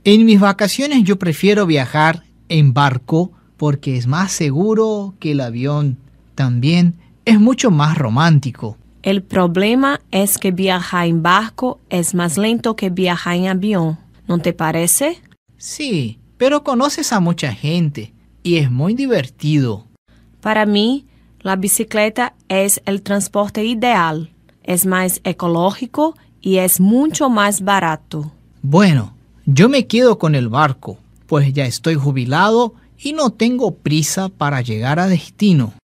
En mis vacaciones yo prefiero viajar en barco porque es más seguro que el avión. También es mucho más romántico. El problema es que viajar en barco es más lento que viajar en avión. ¿No te parece? Sí, pero conoces a mucha gente y es muy divertido. Para mí, la bicicleta es el transporte ideal. Es más ecológico y es mucho más barato. Bueno, yo me quedo con el barco, pues ya estoy jubilado y no tengo prisa para llegar a destino.